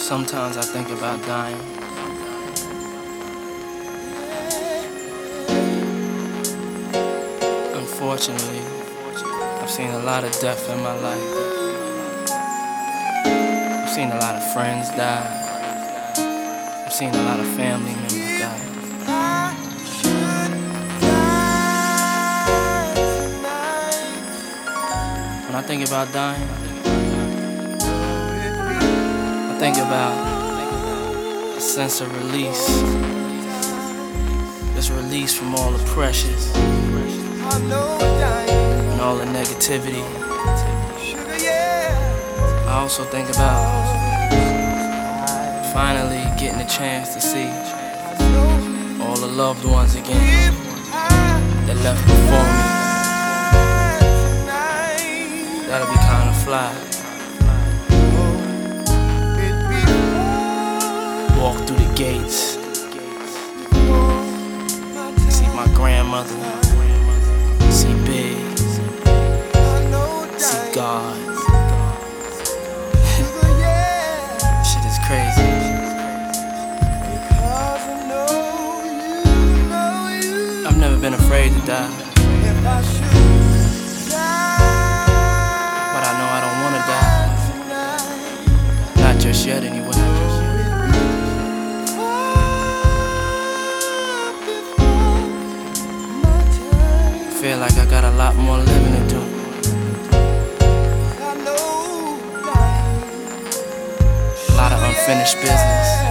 Sometimes I think about dying. Unfortunately, I've seen a lot of death in my life. I've seen a lot of friends die. I've seen a lot of family members die. When I think about dying, I think about a sense of release. Just release from all the pressures and all the negativity. I also think about finally getting a chance to see all the loved ones again that left before me. That'll be kinda fly. Walk through the gates, see my grandmother, see Big, see God. Shit is crazy. I've never been afraid to die, but I know I don't wanna die. Not just yet anyway. I feel like I got a lot more living to do. A lot of unfinished business.